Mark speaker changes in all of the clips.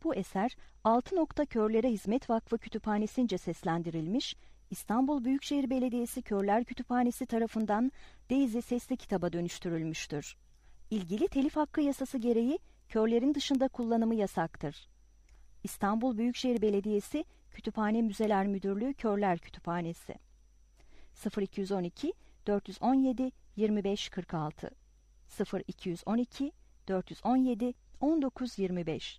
Speaker 1: Bu eser Altı Nokta Körlere Hizmet Vakfı Kütüphanesi'nce seslendirilmiş, İstanbul Büyükşehir Belediyesi Körler Kütüphanesi tarafından Daisy sesli kitaba dönüştürülmüştür. İlgili telif hakkı yasası gereği körlerin dışında kullanımı yasaktır. İstanbul Büyükşehir Belediyesi Kütüphane Müzeler Müdürlüğü Körler Kütüphanesi 0212 417 2546 0212 417 1925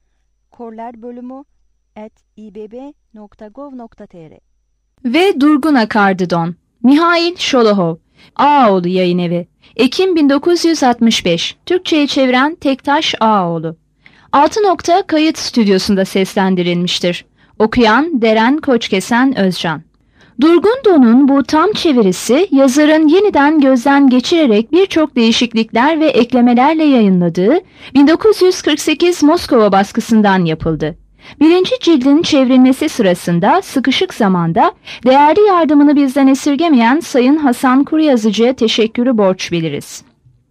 Speaker 1: korlerbölümü@ibb.gov.tr
Speaker 2: Ve Durgun Akardı Don. Mihail Şolohov. Ağaoğlu Yayınevi. Ekim 1965. Türkçe'ye çeviren Tektaş Ağaoğlu. Altı Nokta Kayıt Stüdyosu'nda seslendirilmiştir. Okuyan Deren Koçkesen Özcan. Durgun Don'un bu tam çevirisi yazarın yeniden gözden geçirerek birçok değişiklikler ve eklemelerle yayınladığı 1948 Moskova baskısından yapıldı. Birinci cildin çevrilmesi sırasında sıkışık zamanda değerli yardımını bizden esirgemeyen Sayın Hasan Kuryazıcı'ya teşekkürü borç biliriz.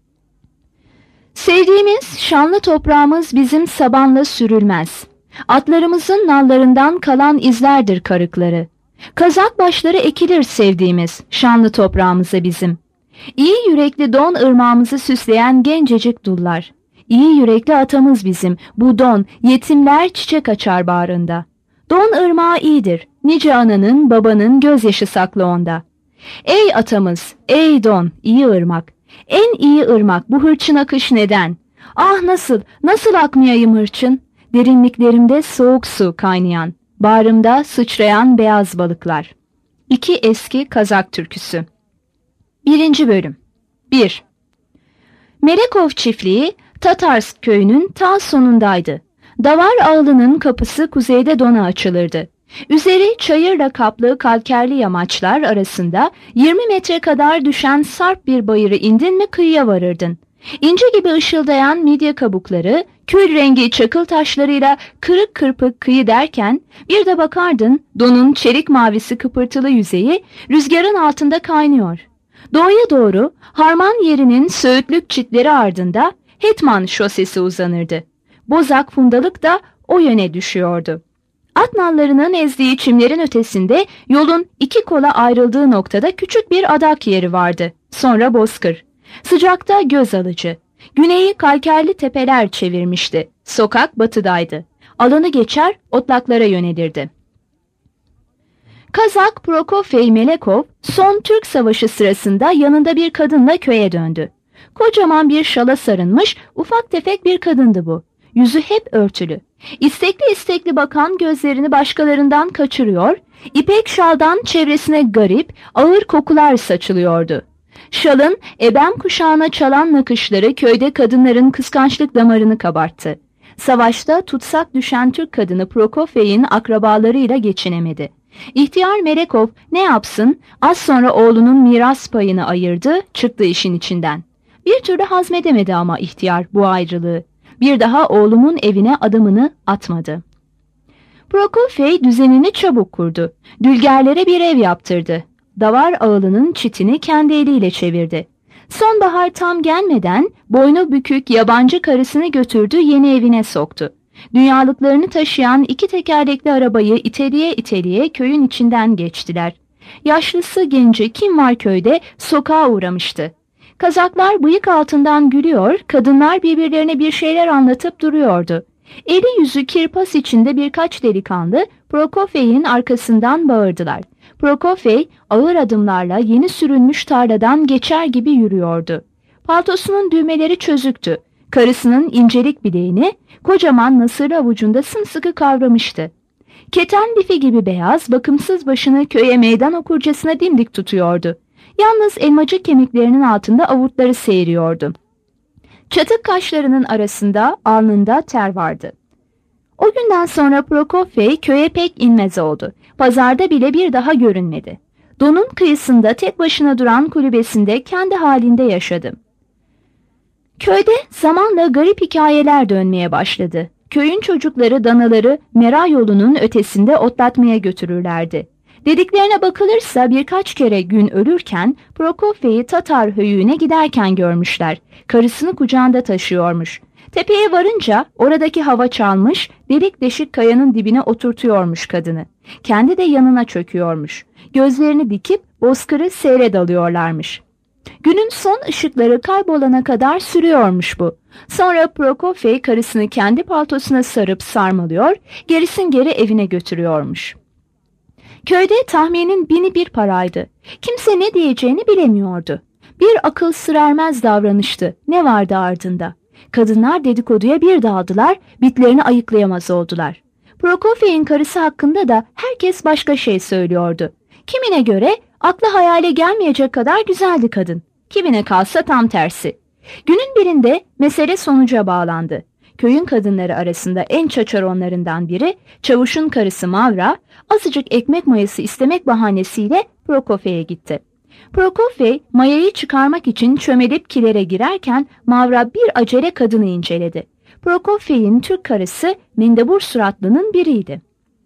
Speaker 2: Sevdiğimiz şanlı toprağımız bizim sabanla sürülmez. Atlarımızın nallarından kalan izlerdir karıkları. Kazak başları ekilir sevdiğimiz şanlı toprağımıza bizim. İyi yürekli Don ırmağımızı süsleyen gencecik dullar. İyi yürekli atamız bizim, bu Don, yetimler çiçek açar bağrında. Don ırmağı iyidir, nice ananın, babanın gözyaşı saklı onda. Ey atamız, ey Don, iyi ırmak. En iyi ırmak, bu hırçın akış neden? Ah nasıl akmayayım hırçın? Derinliklerimde soğuk su kaynayan, bağrımda sıçrayan beyaz balıklar. İki eski Kazak türküsü. 1. Bölüm 1. Melekov çiftliği, Tatarsk köyünün ta sonundaydı. Davar ağılının kapısı kuzeyde Don'a açılırdı. Üzeri çayırla kaplı kalkerli yamaçlar arasında 20 metre kadar düşen sarp bir bayırı indin mi kıyıya varırdın. İnce gibi ışıldayan midye kabukları, kül rengi çakıl taşlarıyla kırık kırpık kıyı derken bir de bakardın Don'un çelik mavisi kıpırtılı yüzeyi rüzgarın altında kaynıyor. Doğuya doğru harman yerinin söğütlük çitleri ardında Hetman şosesi uzanırdı. Bozak fundalık da o yöne düşüyordu. At nallarının ezdiği çimlerin ötesinde yolun iki kola ayrıldığı noktada küçük bir adak yeri vardı. Sonra bozkır. Sıcakta göz alıcı. Güneyi kalkerli tepeler çevirmişti. Sokak batıdaydı. Alanı geçer otlaklara yönelirdi. Kazak Prokofey Melekov son Türk Savaşı sırasında yanında bir kadınla köye döndü. Kocaman bir şala sarılmış ufak tefek bir kadındı bu. Yüzü hep örtülü. İstekli istekli bakan gözlerini başkalarından kaçırıyor, ipek şaldan çevresine garip, ağır kokular saçılıyordu. Şalın ebem kuşağına çalan nakışları köyde kadınların kıskançlık damarını kabarttı. Savaşta tutsak düşen Türk kadını Prokofyev'in akrabalarıyla geçinemedi. İhtiyar Melekov ne yapsın, az sonra oğlunun miras payını ayırdı, çıktı işin içinden. Bir türlü hazmedemedi ama ihtiyar bu ayrılığı. Bir daha oğlumun evine adımını atmadı. Prokofey düzenini çabuk kurdu. Dülgerlere bir ev yaptırdı. Davar ağılının çitini kendi eliyle çevirdi. Sonbahar tam gelmeden boynu bükük yabancı karısını götürdü yeni evine soktu. Dünyalıklarını taşıyan iki tekerlekli arabayı iteliye iteliye köyün içinden geçtiler. Yaşlısı genci kim var köyde sokağa uğramıştı. Kazaklar bıyık altından gülüyor, kadınlar birbirlerine bir şeyler anlatıp duruyordu. Eli yüzü kirpas içinde birkaç delikanlı Prokofyev'in arkasından bağırdılar. Prokofyev ağır adımlarla yeni sürülmüş tarladan geçer gibi yürüyordu. Paltosunun düğmeleri çözüktü. Karısının incelik bileğini kocaman nasırlı avucunda sımsıkı kavramıştı. Keten lifi gibi beyaz, bakımsız başını köye meydan okurcasına dimdik tutuyordu. Yalnız elmacık kemiklerinin altında avurtları seyiriyordu. Çatık kaşlarının arasında alnında ter vardı. O günden sonra Prokofyev köye pek inmez oldu. Pazarda bile bir daha görünmedi. Don'un kıyısında tek başına duran kulübesinde kendi halinde yaşadı. Köyde zamanla garip hikayeler dönmeye başladı. Köyün çocukları danaları mera yolunun ötesinde otlatmaya götürürlerdi. Dediklerine bakılırsa birkaç kere gün ölürken Prokofiev'i Tatar höyüğüne giderken görmüşler. Karısını kucağında taşıyormuş. Tepeye varınca oradaki hava çalmış, delik deşik kayanın dibine oturtuyormuş kadını. Kendi de yanına çöküyormuş. Gözlerini dikip bozkırı seyre dalıyorlarmış. Günün son ışıkları kaybolana kadar sürüyormuş bu. Sonra Prokofey karısını kendi paltosuna sarıp sarmalıyor, gerisin geri evine götürüyormuş. Köyde tahminin 1001 paraydı. Kimse ne diyeceğini bilemiyordu. Bir akıl sır ermez davranıştı. Ne vardı ardında? Kadınlar dedikoduya bir daldılar, bitlerini ayıklayamaz oldular. Prokofyev'in karısı hakkında da herkes başka şey söylüyordu. Kimine göre akla hayale gelmeyecek kadar güzeldi kadın. Kimine kalsa tam tersi. Günün birinde mesele sonuca bağlandı. Köyün kadınları arasında en çaçaronlarından biri, çavuşun karısı Mavra, azıcık ekmek mayası istemek bahanesiyle Prokofyev'e gitti. Prokofyev mayayı çıkarmak için çömelip kilere girerken Mavra bir acele kadını inceledi. Prokofiev'in Türk karısı mendebur suratlının biriydi.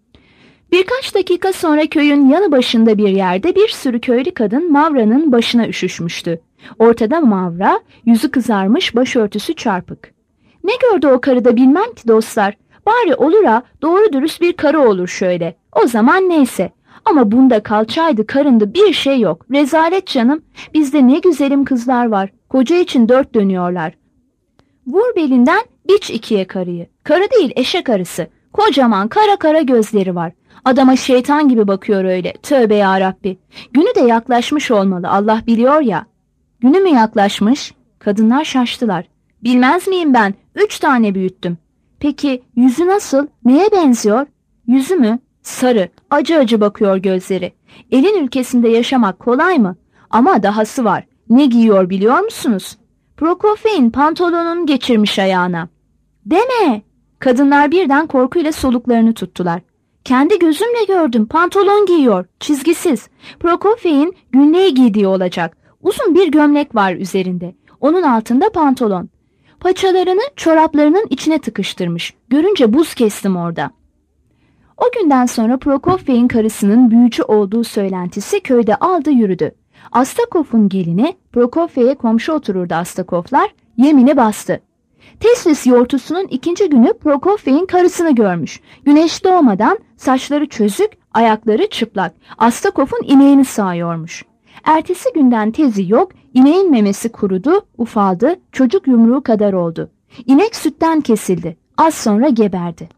Speaker 2: Birkaç dakika sonra köyün yanı başında bir yerde bir sürü köylü kadın Mavra'nın başına üşüşmüştü. Ortada Mavra, yüzü kızarmış, başörtüsü çarpık. Ne gördü o karıda bilmem ki dostlar. Bari olur ha, doğru dürüst bir karı olur şöyle. O zaman neyse. Ama bunda kalçaydı, karındı, bir şey yok. Rezalet canım. Bizde ne güzelim kızlar var. Koca için 4 dönüyorlar. Vur belinden, biç 2'ye karıyı. Karı değil, eşek arısı. Kocaman kara kara gözleri var. Adama şeytan gibi bakıyor öyle. Tövbe yarabbi. Günü de yaklaşmış olmalı, Allah biliyor ya. Günü mü yaklaşmış? Kadınlar şaştılar. Bilmez miyim ben? 3 tane büyüttüm. Peki yüzü nasıl? Neye benziyor? Yüzü mü? Sarı, acı acı bakıyor gözleri. Elin ülkesinde yaşamak kolay mı? Ama dahası var. Ne giyiyor biliyor musunuz? Prokofyev'in pantolonunu geçirmiş ayağına. Deme! Kadınlar birden korkuyla soluklarını tuttular. Kendi gözümle gördüm, pantolon giyiyor, çizgisiz. Prokofyev'in günlüğe giydiği olacak. Uzun bir gömlek var üzerinde. Onun altında pantolon. Paçalarını çoraplarının içine tıkıştırmış. Görünce buz kestim orada. O günden sonra Prokofyev'in karısının büyücü olduğu söylentisi köyde aldı yürüdü. Astakov'un gelini, Prokofyev'e komşu otururdu Astakovlar, yemini bastı. Teslis yortusunun 2. günü Prokofyev'in karısını görmüş. Güneş doğmadan saçları çözük, ayakları çıplak. Astakov'un ineğini sağıyormuş. Ertesi günden tezi yok, ineğin memesi kurudu, ufaldı, çocuk yumruğu kadar oldu. İnek sütten kesildi, az sonra geberdi.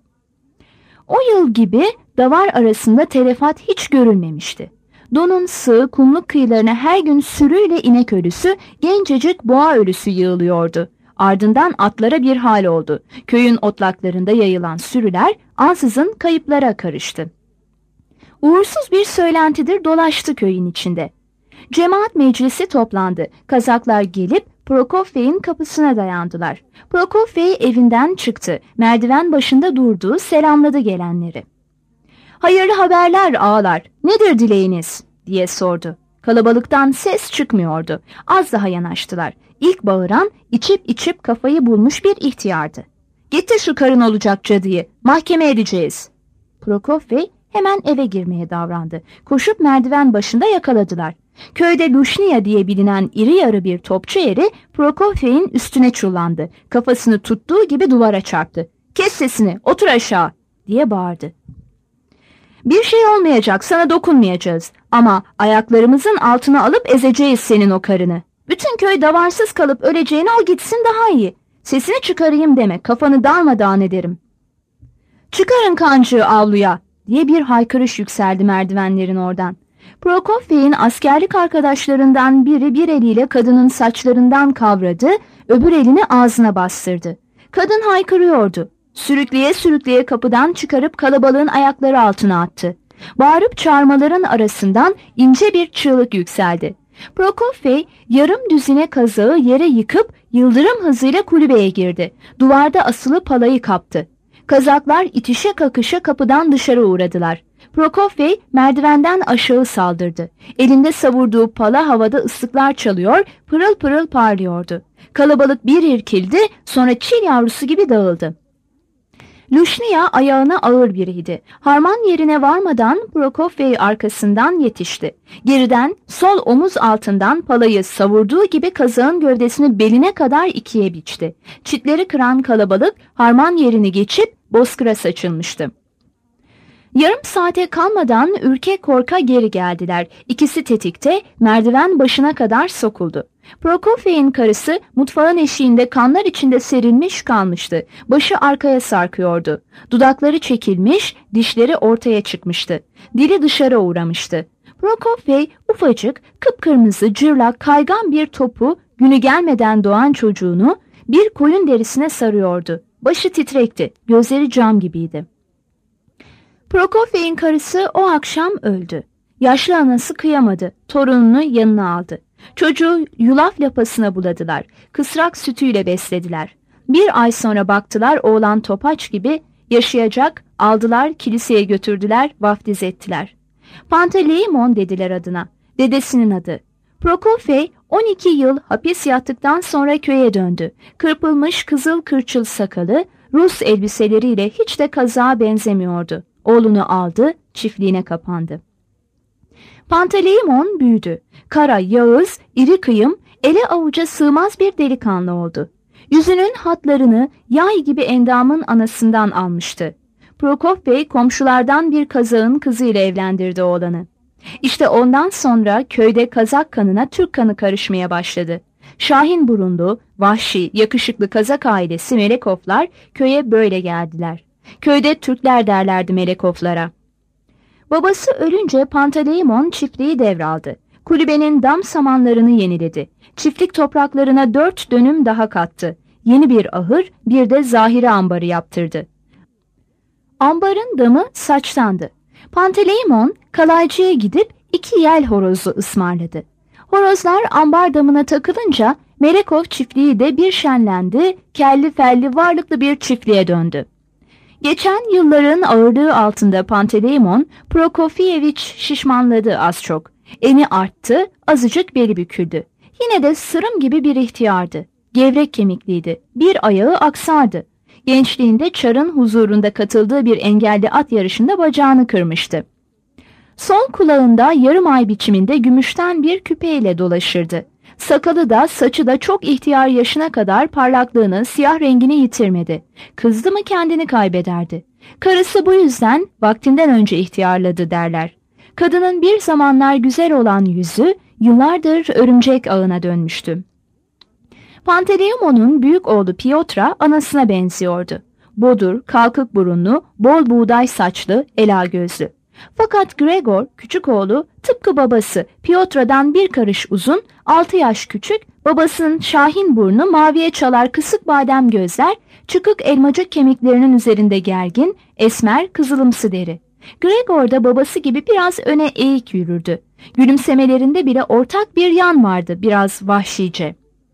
Speaker 2: O yıl gibi davar arasında telefat hiç görülmemişti. Don'un sığ kumluk kıyılarına her gün sürüyle inek ölüsü, gencecik boğa ölüsü yığılıyordu. Ardından atlara bir hal oldu. Köyün otlaklarında yayılan sürüler ansızın kayıplara karıştı. Uğursuz bir söylentidir dolaştı köyün içinde. Cemaat meclisi toplandı. Kazaklar gelip Prokofyev'in kapısına dayandılar. Prokofyev evinden çıktı. Merdiven başında durdu, selamladı gelenleri. "Hayırlı haberler ağalar, nedir dileğiniz?" diye sordu. Kalabalıktan ses çıkmıyordu. Az daha yanaştılar. İlk bağıran içip içip kafayı bulmuş bir ihtiyardı. "Getir şu karın olacak cadıyı, mahkeme edeceğiz." Prokofyev hemen eve girmeye davrandı. Koşup merdiven başında yakaladılar. Köyde Luşniya diye bilinen iri yarı bir topçu eri Prokofyev'in üstüne çullandı. Kafasını tuttuğu gibi duvara çarptı. "Kes sesini, otur aşağı!" diye bağırdı. "Bir şey olmayacak, sana dokunmayacağız. Ama ayaklarımızın altına alıp ezeceğiz senin o karını. Bütün köy davarsız kalıp öleceğine o gitsin daha iyi. Sesini çıkarayım deme, kafanı darmadağın ederim." "Çıkarın kancığı avluya!" diye bir haykırış yükseldi merdivenlerin oradan. Prokofyev'in askerlik arkadaşlarından biri bir eliyle kadının saçlarından kavradı, öbür elini ağzına bastırdı. Kadın haykırıyordu. Sürükleye sürükleye kapıdan çıkarıp kalabalığın ayakları altına attı. Bağırıp çağırmaların arasından ince bir çığlık yükseldi. Prokofyev yarım düzine kazağı yere yıkıp yıldırım hızıyla kulübeye girdi. Duvarda asılı palayı kaptı. Kazaklar itişe kakışa kapıdan dışarı uğradılar. Prokofyev merdivenden aşağı saldırdı. Elinde savurduğu pala havada ıslıklar çalıyor, pırıl pırıl parlıyordu. Kalabalık bir irkildi, sonra çil yavrusu gibi dağıldı. Luşnia ayağına ağır biriydi. Harman yerine varmadan Prokofyey arkasından yetişti. Geriden sol omuz altından palayı savurduğu gibi kazağın gövdesini beline kadar ikiye biçti. Çitleri kıran kalabalık harman yerini geçip bozkıra saçılmıştı. Yarım saate kalmadan ürkek korka geri geldiler. İkisi tetikte, merdiven başına kadar sokuldu. Prokofyev'in karısı mutfağın eşiğinde kanlar içinde serilmiş kalmıştı. Başı arkaya sarkıyordu. Dudakları çekilmiş, dişleri ortaya çıkmıştı. Dili dışarı uğramıştı. Prokofyev ufacık, kıpkırmızı, cırlak, kaygan bir topu, günü gelmeden doğan çocuğunu bir koyun derisine sarıyordu. Başı titrekti, gözleri cam gibiydi. Prokofiev'in karısı o akşam öldü. Yaşlı anası kıyamadı, torununu yanına aldı. Çocuğu yulaf lapasına buladılar, kısrak sütüyle beslediler. Bir ay sonra baktılar oğlan topaç gibi yaşayacak, aldılar kiliseye götürdüler, vaftiz ettiler. Panteleimon dediler adına, dedesinin adı. Prokofiev 12 yıl hapis yattıktan sonra köye döndü. Kırpılmış kızıl kırçıl sakalı, Rus elbiseleriyle hiç de kazağa benzemiyordu. Oğlunu aldı, çiftliğine kapandı. Panteleimon büyüdü. Kara, yağız, iri kıyım, ele avuca sığmaz bir delikanlı oldu. Yüzünün hatlarını yay gibi endamın anasından almıştı. Prokofiev komşulardan bir kazağın kızıyla evlendirdi oğlanı. İşte ondan sonra köyde Kazak kanına Türk kanı karışmaya başladı. Şahin burunlu, vahşi, yakışıklı Kazak ailesi Melekovlar köye böyle geldiler. Köyde Türkler derlerdi Melekovlara. Babası ölünce Panteleimon çiftliği devraldı. Kulübenin dam samanlarını yeniledi. Çiftlik topraklarına 4 dönüm daha kattı. Yeni bir ahır, bir de zahire ambarı yaptırdı. Ambarın damı saçtandı. Panteleimon kalaycıya gidip 2 yel horozu ısmarladı. Horozlar ambar damına takılınca Melekov çiftliği de bir şenlendi, kelli felli varlıklı bir çiftliğe döndü. Geçen yılların ağırlığı altında Panteleimon, Prokofyevich şişmanladı az çok. Eni arttı, azıcık beli büküldü. Yine de sırım gibi bir ihtiyardı. Gevrek kemikliydi, bir ayağı aksardı. Gençliğinde Çar'ın huzurunda katıldığı bir engelli at yarışında bacağını kırmıştı. Sol kulağında yarım ay biçiminde gümüşten bir küpeyle dolaşırdı. Sakalı da saçı da çok ihtiyar yaşına kadar parlaklığını, siyah rengini yitirmedi. Kızdı mı kendini kaybederdi. Karısı bu yüzden vaktinden önce ihtiyarladı derler. Kadının bir zamanlar güzel olan yüzü yıllardır örümcek ağına dönmüştü. Panteleimon'un büyük oğlu Piotra anasına benziyordu. Bodur, kalkık burunlu, bol buğday saçlı, ela gözlü. Fakat Gregor, küçük oğlu, tıpkı babası Piotra'dan bir karış uzun, 6 yaş küçük, babasının şahin burnu, maviye çalar kısık badem gözler, çıkık elmacık kemiklerinin üzerinde gergin, esmer, kızılımsı deri. Gregor da babası gibi biraz öne eğik yürürdü. Gülümsemelerinde bile ortak bir yan vardı, biraz vahşice.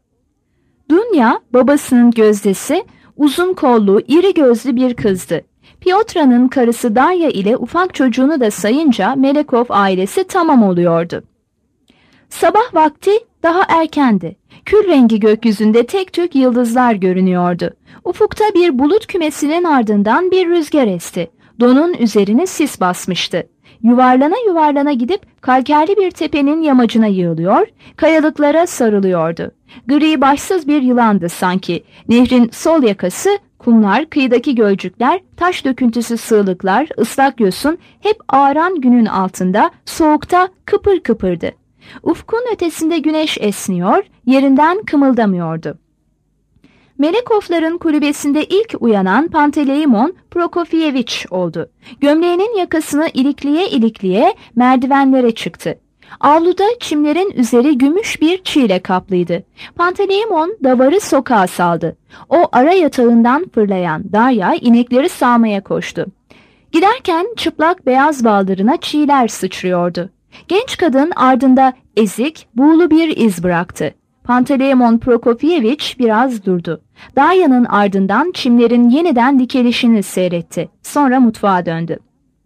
Speaker 2: Dunya, babasının gözdesi, uzun kollu, iri gözlü bir kızdı. Piotra'nın karısı Darya ile ufak çocuğunu da sayınca Melekov ailesi tamam oluyordu. Sabah vakti daha erkendi. Kül rengi gökyüzünde tek tük yıldızlar görünüyordu. Ufukta bir bulut kümesinin ardından bir rüzgar esti. Donun üzerine sis basmıştı. Yuvarlana yuvarlana gidip kalkerli bir tepenin yamacına yığılıyor, kayalıklara sarılıyordu. Gri başsız bir yılandı sanki. Nehrin sol yakası, kumlar, kıyıdaki gölcükler, taş döküntüsü sığlıklar, ıslak yosun hep ağaran günün altında, soğukta kıpır kıpırdı. Ufkun ötesinde güneş esniyor, yerinden kımıldamıyordu. Melekovların kulübesinde ilk uyanan Panteleimon Prokofyevich oldu. Gömleğinin yakasını ilikliye ilikliye merdivenlere çıktı. Avluda çimlerin üzeri gümüş bir çiğle kaplıydı. Panteleimon davarı sokağa saldı. O ara yatağından fırlayan Darya inekleri sağmaya koştu. Giderken çıplak beyaz baldırına çiğler sıçrıyordu. Genç kadın ardında ezik, buğulu bir iz bıraktı. Panteleimon Prokofyevich biraz durdu. Darya'nın ardından çimlerin yeniden dikelişini seyretti. Sonra mutfağa döndü.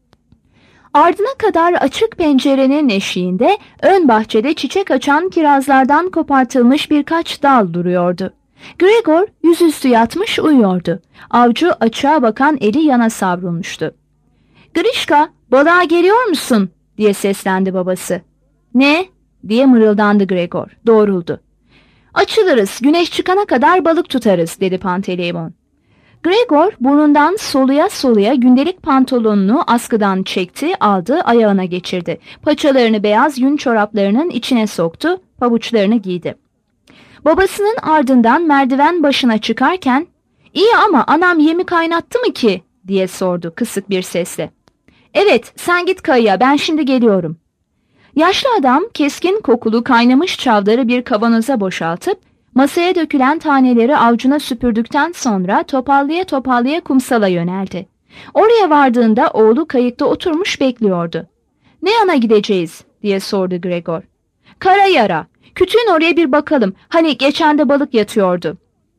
Speaker 2: Ardına kadar açık pencerenin eşiğinde ön bahçede çiçek açan kirazlardan kopartılmış birkaç dal duruyordu. Gregor yüzüstü yatmış uyuyordu. Avcu açığa bakan eli yana savrulmuştu. "Grişka, balığa geliyor musun?" diye seslendi babası. "Ne?" diye mırıldandı Gregor. Doğruldu. "Açılırız, güneş çıkana kadar balık tutarız," dedi Panteleimon. Gregor burnundan soluya soluya gündelik pantolonunu askıdan çekti, aldı, ayağına geçirdi. Paçalarını beyaz yün çoraplarının içine soktu, pabuçlarını giydi. Babasının ardından merdiven başına çıkarken, "İyi ama anam yemi kaynattı mı ki?" diye sordu kısık bir sesle. "Evet, sen git kayaya, ben şimdi geliyorum." Yaşlı adam keskin kokulu kaynamış çavdarı bir kavanoza boşaltıp masaya dökülen taneleri avcuna süpürdükten sonra toparlaya toparlaya kumsala yöneldi. Oraya vardığında oğlu kayıkta oturmuş bekliyordu. "Ne yana gideceğiz?" diye sordu Gregor. "Karayara. Kütüğün oraya bir bakalım. Hani geçen de balık yatıyordu."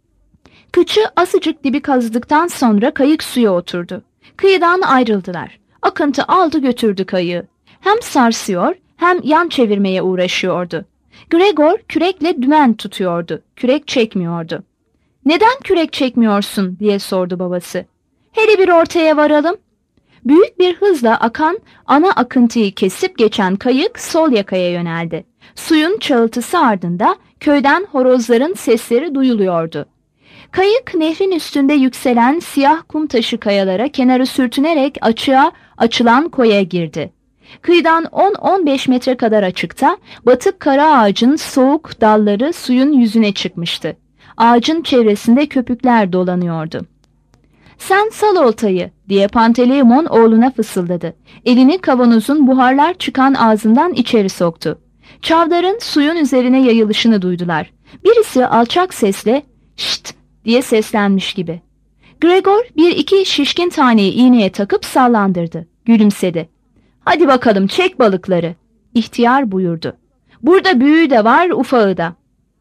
Speaker 2: Kıçı azıcık dibi kazdıktan sonra kayık suya oturdu. Kıyıdan ayrıldılar. Akıntı aldı götürdü kayığı. Hem sarsıyor hem yan çevirmeye uğraşıyordu. Gregor kürekle dümen tutuyordu. Kürek çekmiyordu. "Neden kürek çekmiyorsun?" diye sordu babası. "Hele bir ortaya varalım." Büyük bir hızla akan ana akıntıyı kesip geçen kayık sol yakaya yöneldi. Suyun çağıltısı ardında köyden horozların sesleri duyuluyordu. Kayık nehrin üstünde yükselen siyah kum taşı kayalara kenarı sürtünerek açığa açılan koya girdi. Kıyıdan 10-15 metre kadar açıkta batık kara ağacın soğuk dalları suyun yüzüne çıkmıştı. Ağacın çevresinde köpükler dolanıyordu. "Sen sal oltayı," diye Panteleimon oğluna fısıldadı. Elini kavanozun buharlar çıkan ağzından içeri soktu. Çavdarın suyun üzerine yayılışını duydular. Birisi alçak sesle "Şşt!" diye seslenmiş gibi. Gregor bir iki şişkin taneyi iğneye takıp sallandırdı. Gülümsedi. "Hadi bakalım çek balıkları." İhtiyar buyurdu. "Burada büyüğü de var, ufağı da."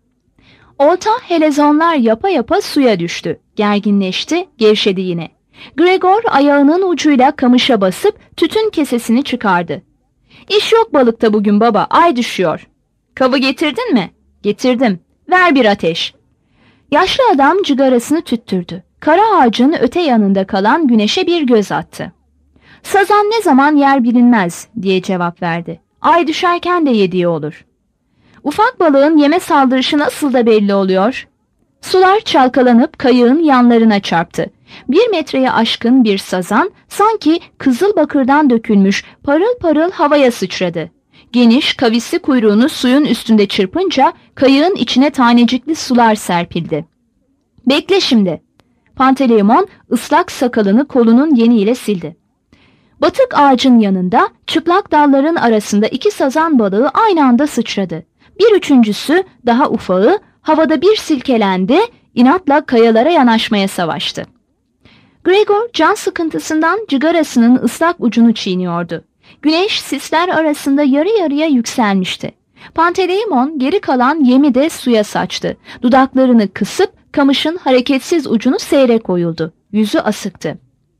Speaker 2: Olta helezonlar yapa yapa suya düştü. Gerginleşti, gevşedi yine. Gregor ayağının ucuyla kamışa basıp tütün kesesini çıkardı. "İş yok balıkta bugün baba, ay düşüyor." "Kavı getirdin mi?" "Getirdim. Ver bir ateş." Yaşlı adam cigarasını tüttürdü. Kara ağacın öte yanında kalan güneşe bir göz attı. "Sazan ne zaman yer bilinmez," diye cevap verdi. "Ay düşerken de yediği olur." "Ufak balığın yeme saldırışı nasıl da belli oluyor?" Sular çalkalanıp kayığın yanlarına çarptı. 1 metreye aşkın bir sazan sanki kızıl bakırdan dökülmüş parıl parıl havaya sıçradı. Geniş kavisli kuyruğunu suyun üstünde çırpınca kayığın içine tanecikli sular serpildi. "Bekle şimdi." Panteleimon ıslak sakalını kolunun yeniyle sildi. Batık ağacın yanında çıplak dalların arasında 2 sazan balığı aynı anda sıçradı. Bir üçüncüsü daha ufağı havada bir silkelendi, inatla kayalara yanaşmaya savaştı. Gregor can sıkıntısından cigarasının ıslak ucunu çiğniyordu. Güneş sisler arasında yarı yarıya yükselmişti. Panteleimon geri kalan yemi de suya saçtı. Dudaklarını kısıp kamışın hareketsiz ucunu seyrek oyuldu. Yüzü asıktı.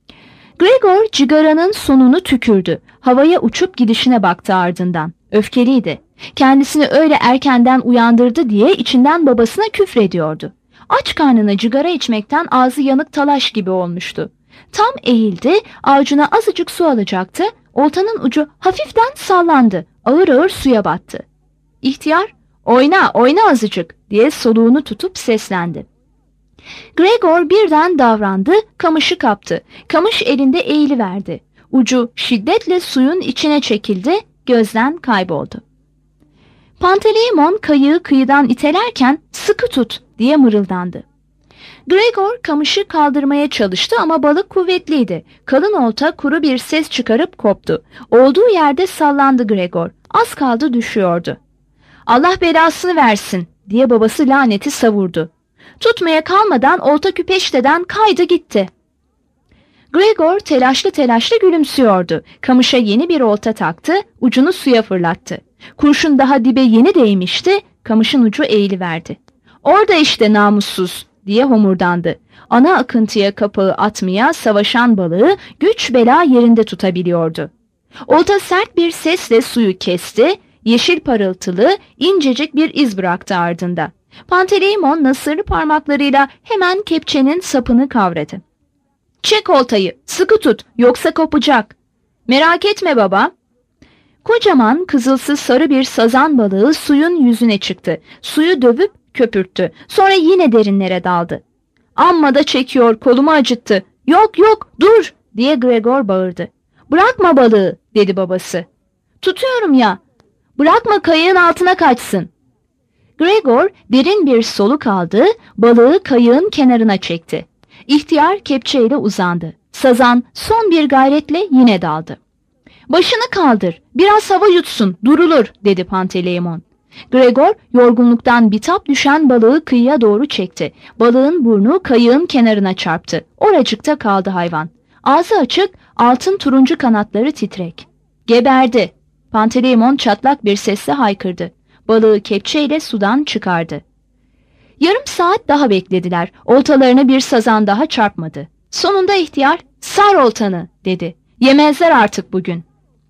Speaker 2: Gregor cigaranın sonunu tükürdü. Havaya uçup gidişine baktı ardından. Öfkeliydi. Kendisini öyle erkenden uyandırdı diye içinden babasına küfrediyordu. Aç karnına cigara içmekten ağzı yanık talaş gibi olmuştu. Tam eğildi, avucuna azıcık su alacaktı. Oltanın ucu hafiften sallandı. Ağır ağır suya battı. İhtiyar, "Oyna, oyna azıcık," diye soluğunu tutup seslendi. Gregor birden davrandı, kamışı kaptı. Kamış elinde eğiliverdi. Ucu şiddetle suyun içine çekildi, gözden kayboldu. Panteleimon kayığı kıyıdan itelerken "Sıkı tut," diye mırıldandı. Gregor kamışı kaldırmaya çalıştı ama balık kuvvetliydi. Kalın olta kuru bir ses çıkarıp koptu. Olduğu yerde sallandı Gregor. Az kaldı düşüyordu. "Allah belasını versin," diye babası laneti savurdu. Tutmaya kalmadan olta küpeşteden kaydı gitti. Gregor telaşlı telaşlı gülümsüyordu. Kamışa yeni bir olta taktı, ucunu suya fırlattı. Kurşun daha dibe yeni değmişti, kamışın ucu eğiliverdi. "Orada işte namussuz," diye homurdandı. Ana akıntıya kapağı atmaya savaşan balığı güç bela yerinde tutabiliyordu. Olta sert bir sesle suyu kesti, yeşil parıltılı incecik bir iz bıraktı ardında. Panteleimon nasırlı parmaklarıyla hemen kepçenin sapını kavradı. "Çek oltayı, sıkı tut, yoksa kopacak." "Merak etme baba." Kocaman kızılsı sarı bir sazan balığı suyun yüzüne çıktı. Suyu dövüp köpürttü. Sonra yine derinlere daldı. "Amma da çekiyor, kolumu acıttı." "Yok yok, dur!" diye Gregor bağırdı. "Bırakma balığı," dedi babası. "Tutuyorum ya." "Bırakma, kayığın altına kaçsın." Gregor derin bir soluk aldı, balığı kayığın kenarına çekti. İhtiyar kepçeyle uzandı. Sazan son bir gayretle yine daldı. "Başını kaldır, biraz hava yutsun, durulur," dedi Panteleimon. Gregor yorgunluktan bitap düşen balığı kıyıya doğru çekti. Balığın burnu kayığın kenarına çarptı. Oracıkta kaldı hayvan. Ağzı açık, altın turuncu kanatları titrek. "Geberdi!" Panteleimon çatlak bir sesle haykırdı. Balığı kepçeyle sudan çıkardı. Yarım saat daha beklediler. Oltalarına bir sazan daha çarpmadı. Sonunda ihtiyar, "Sar oltanı," dedi. "Yemezler artık bugün."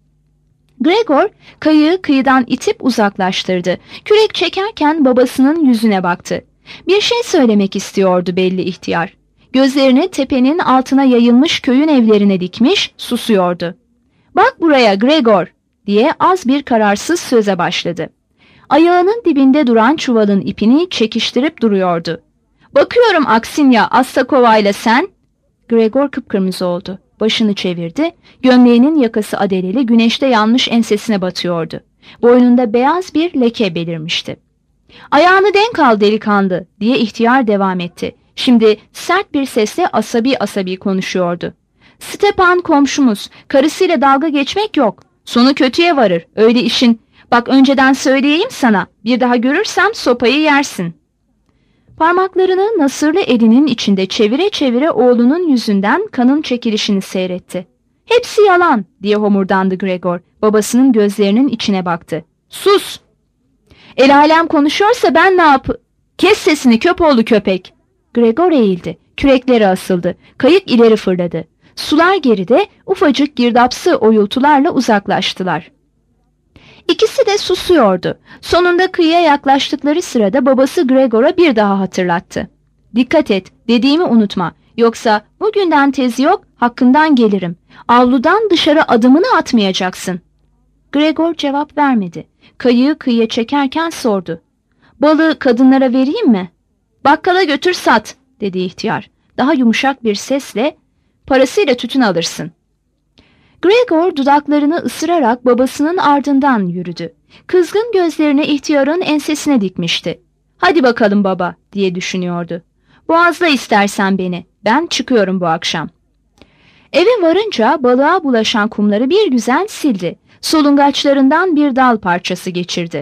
Speaker 2: Gregor kayığı kıyıdan itip uzaklaştırdı. Kürek çekerken babasının yüzüne baktı. Bir şey söylemek istiyordu belli ihtiyar. Gözlerini tepenin altına yayılmış köyün evlerine dikmiş, susuyordu. "Bak buraya Gregor," diye az bir kararsız söze başladı. Ayağının dibinde duran çuvalın ipini çekiştirip duruyordu. "Bakıyorum Aksinya, Astakova'yla sen." Gregor kıpkırmızı oldu. Başını çevirdi. Gömleğinin yakası adeleli güneşte yanmış ensesine batıyordu. Boynunda beyaz bir leke belirmişti. "Ayağını denk al delikanlı," diye ihtiyar devam etti. Şimdi sert bir sesle asabi konuşuyordu. "Stepan komşumuz, karısıyla dalga geçmek yok. Sonu kötüye varır, öyle işin. Bak önceden söyleyeyim sana, bir daha görürsem sopayı yersin." Parmaklarını nasırlı elinin içinde çevire çevire oğlunun yüzünden kanın çekilişini seyretti. "Hepsi yalan," diye homurdandı Gregor. Babasının gözlerinin içine baktı. "Sus! El alem konuşuyorsa ben ne Kes sesini köpoğlu köpek!" Gregor eğildi. Kürekleri asıldı. Kayık ileri fırladı. Sular geride ufacık girdapsı oyultularla uzaklaştılar. İkisi de susuyordu. Sonunda kıyıya yaklaştıkları sırada babası Gregor'a bir daha hatırlattı. "Dikkat et, dediğimi unutma. Yoksa bugünden tezi yok, hakkından gelirim. Avludan dışarı adımını atmayacaksın." Gregor cevap vermedi. Kayığı kıyıya çekerken sordu. "Balığı kadınlara vereyim mi?" "Bakkala götür sat," dedi ihtiyar. Daha yumuşak bir sesle, "Parasıyla tütün alırsın." Gregor dudaklarını ısırarak babasının ardından yürüdü. Kızgın gözlerini ihtiyarın ensesine dikmişti. "Hadi bakalım baba," diye düşünüyordu. "Boğazla istersen beni. Ben çıkıyorum bu akşam." Eve varınca balığa bulaşan kumları bir güzel sildi. Solungaçlarından bir dal parçası geçirdi.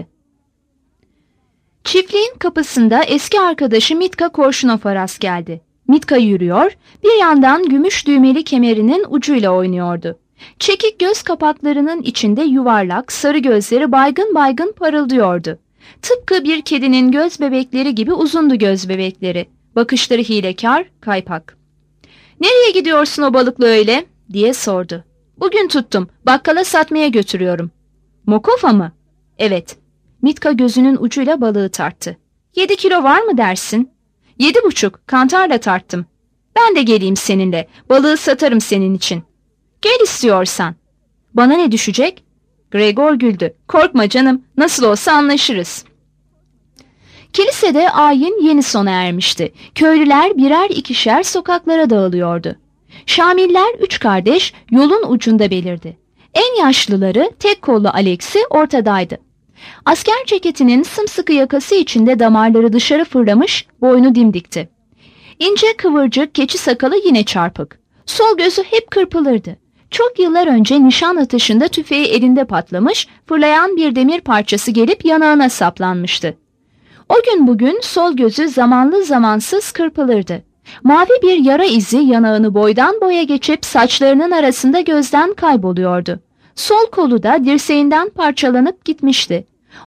Speaker 2: Çiftliğin kapısında eski arkadaşı Mitka Korşunov'a rast geldi. Mitka yürüyor, bir yandan gümüş düğmeli kemerinin ucuyla oynuyordu. Çekik göz kapaklarının içinde yuvarlak, sarı gözleri baygın baygın parıldıyordu. Tıpkı bir kedinin göz bebekleri gibi uzundu göz bebekleri. Bakışları hilekar, kaypak. "Nereye gidiyorsun o balıkla öyle?" diye sordu. "Bugün tuttum, bakkala satmaya götürüyorum." "Mokofa mı?" "Evet." Mitka gözünün ucuyla balığı tarttı. 7 kilo var mı dersin?" 7,5, kantarla tarttım." "Ben de geleyim seninle, balığı satarım senin için." "Gel istiyorsan." "Bana ne düşecek?" Gregor güldü. "Korkma canım, nasıl olsa anlaşırız." Kilisede ayin yeni sona ermişti. Köylüler birer ikişer sokaklara dağılıyordu. Şamiller 3 kardeş yolun ucunda belirdi. En yaşlıları tek kollu Alex'i ortadaydı. Asker ceketinin sımsıkı yakası içinde damarları dışarı fırlamış, boynu dimdikti. İnce kıvırcık keçi sakalı yine çarpık. Sol gözü hep kırpılırdı. Çok yıllar önce nişan atışında tüfeği elinde patlamış, fırlayan bir demir parçası gelip yanağına saplanmıştı. O gün bugün sol gözü zamanlı zamansız kırpılırdı. Mavi bir yara izi yanağını boydan boya geçip saçlarının arasında gözden kayboluyordu. Sol kolu da dirseğinden parçalanıp gitmişti.